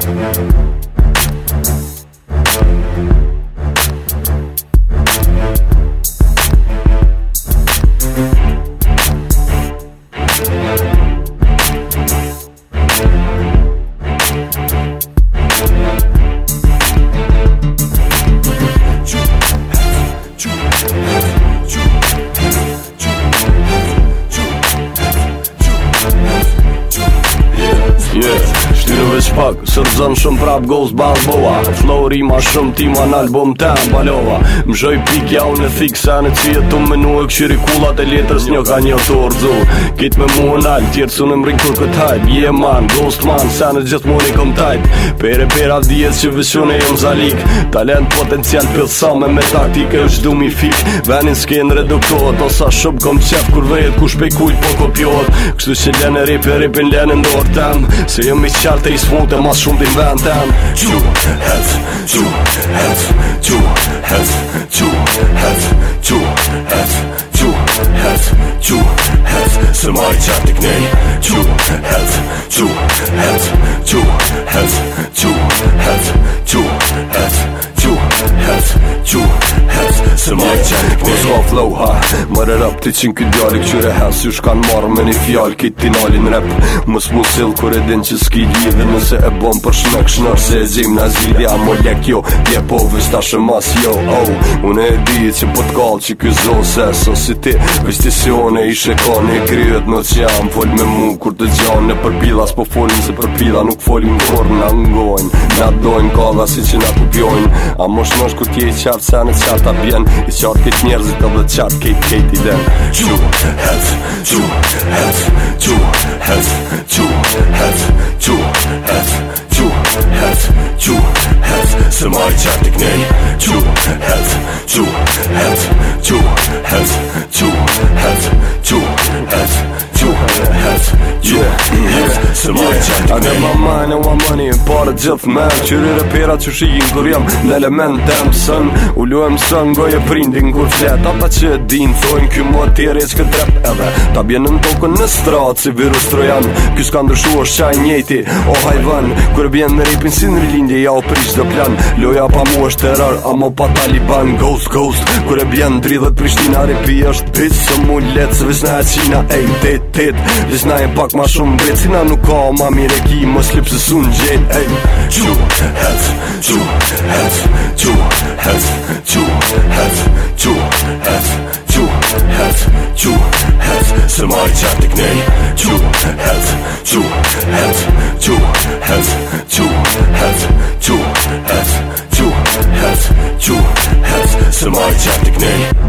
Pak, së rëzën shumë prap Ghost Balboa. Flow rima shumë tima n'album tem balova. Mshoj pikja unë e fiksa në cijet të menu e këshiri kullat e letrës një ka një të orëzu. Kit me mu n'al, tjertë su në mrin kur këtë hajt. Yeah man, Ghost man, sa në gjithë muni kom tajt. Pera vdijes që vëshune jem zalik. Talent potencial pilsame me taktike është du mi fik. Venin s'ken reduktohet, osa shumë kom qef kur vejet ku shpej kujt po kopjohet. Kështu që lene ripin lene ndorë tem. Se jem i qartë e i smute mas shumë t'inventem. Qu het, qu het, qu het, qu het, qu het, qu het, qu het. Se ma i qartë i knej. Qu het, qu het, qu het, qu het, qu het, qu het, qu het. Se ma i qartë i knej. Ko s'ka flow ha, mërë rap ti qin këtë djali këqyre hes. Ju shkan marrë me një fjall kit finalin rap. Mës mu sill kur e din që s'ki lidhe. Nëse e bon për shmek shnër se e gjim në zidja. Mo lek jo, dje po vës ta shëmas jo. Unë e di që po t'kall që ky zose. So si ti, vës ti si one ishe ka një kryet në që jam. Fol me mu kur të gjanë në përpila. S'po folin se përpila nuk folin kur në ngojnë. Na dojnë kalla si që na kupjojnë. A mosh ku t'je i qartë se në qartë a bjen. I qartë këtë njerëzit edhe qartë kejt i den. Qu het, qu het, qu het, qu het, qu het, qu het, qu het. Se ma i qartë i knej. Qu het, qu het, qu het, qu het, qu het, qu het, qu het. Se ma i qartë i knej. A get my mind and my money para gjithë men. Qyri repera që shijin kur jam në element dem sën. U luem sën goje prindin kur flet. Ata që e din thojnë ky mo tjere që këtë rap edhe. Ta bjen në tokën në stratë si virus trojan. Ky s'ka ndryshu është qaj njejti o hajvan. Kur bjen në ripin si në rilindje ja o prish do plan. Loja pa mu është terror amo pa Taliban. Ghost kur e bjen dridhet Prishtina. Ripi është bitch së mu let se visna e qina. Ej tet visna e pak ma shumë bret. Sina nuk ka ma mire ki më slip se sun gjen. Ej qu het, qu het, qu het, qu het, qu het, qu het, qu het. Se ma i qartë i knej. Qu het, qu het, qu het, qu het, qu het, qu het, qu het. Se ma i qartë i knej.